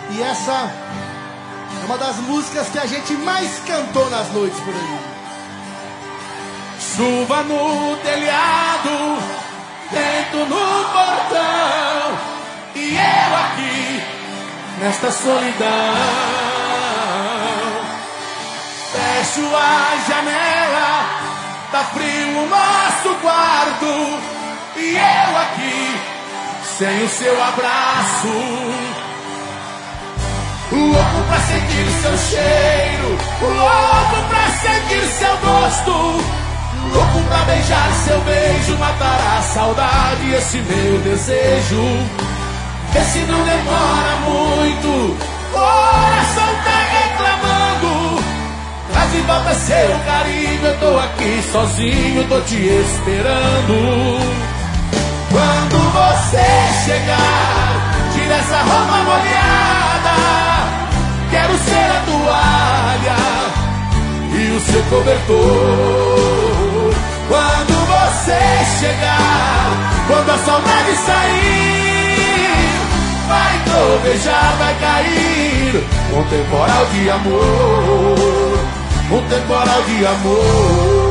E essa é uma das músicas que a gente mais cantou nas noites por aí. Chuva no telhado, vento no portão, e eu aqui nesta solidão. Fecho a janela, tá frio o nosso quarto, e eu aqui sem o seu abraço. Louco pra sentir seu cheiro, louco pra sentir seu gosto, louco pra beijar seu beijo, matar a saudade, esse meu desejo. Vê se não demora muito, coração tá reclamando. Traz de volta seu carinho, eu tô aqui sozinho, tô te esperando. Quando você chegar, tira essa roupa molhada, quero ser a toalha e o seu cobertor. Quando você chegar, quando a saudade sair, vai trovejar, vai cair um temporal de amor, um temporal de amor.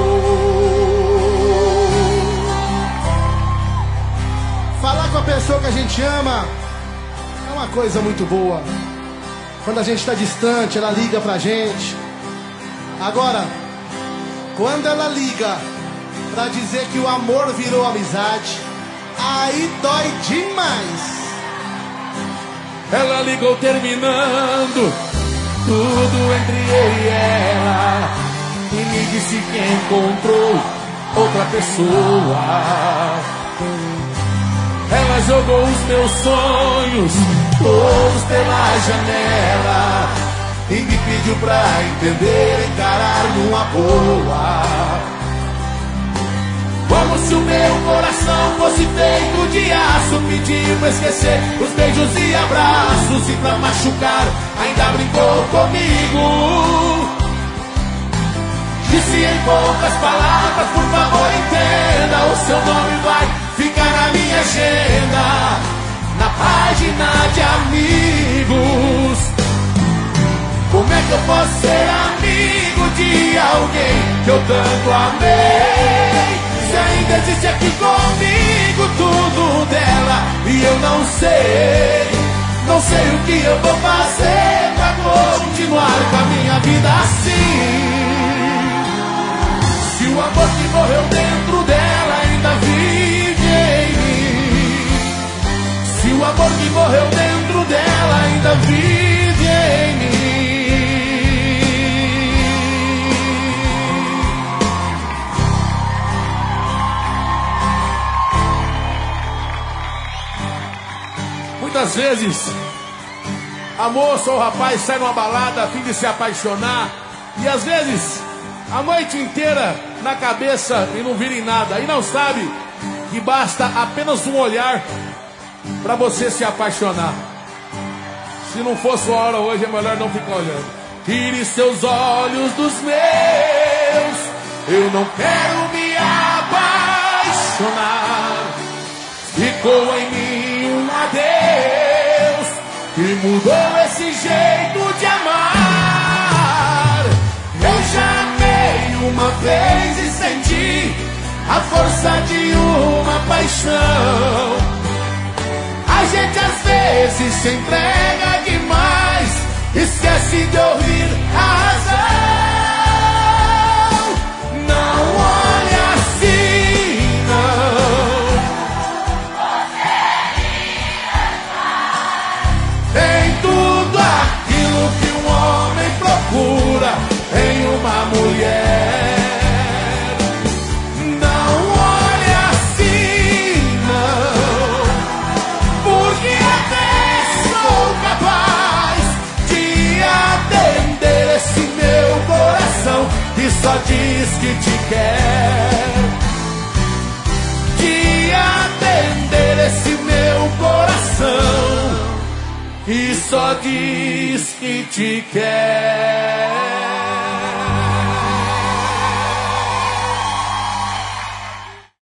Falar com a pessoa que a gente ama é uma coisa muito boa. Quando a gente está distante, ela liga pra gente. Agora, quando ela liga pra dizer que o amor virou amizade, aí dói demais. Ela ligou terminando tudo entre eu e ela, e me disse que encontrou outra pessoa. Ela jogou os meus sonhos todos pela janela e me pediu pra entender, encarar numa boa. Como se o meu coração fosse feito de aço, pediu pra esquecer os beijos e abraços, e pra machucar ainda brincou comigo. Disse em poucas palavras, por favor entenda, o seu nome vai ficar na minha agenda, na página de amigos. Como é que eu posso ser amigo de alguém que eu tanto amei, se ainda existe aqui comigo tudo dela e eu não sei, não sei o que eu vou fazer pra continuar com a minha vida assim. Se o amor que morreu dentro dela ainda vive em mim, se o amor que morreu dentro dela ainda vive em mim. Muitas vezes a moça ou o rapaz sai numa balada a fim de se apaixonar, e às vezes a noite inteira na cabeça e não vira em nada, e não sabe que basta apenas um olhar para você se apaixonar. Se não fosse a hora hoje, é melhor não ficar olhando. Tire seus olhos dos meus, eu não quero me apaixonar. Ficou em mim um adeus que mudou esse jeito de amar. Eu já amei uma vez e senti a força de uma paixão. A gente às vezes se entrega demais, esquece de ouvir a razão. Não olhe assim, não. Tem tudo aquilo que um homem procura em uma mulher. Não olhe assim, não, porque até sou capaz de atender esse meu coração que só diz que te quer. De atender esse meu coração que só diz que te quer.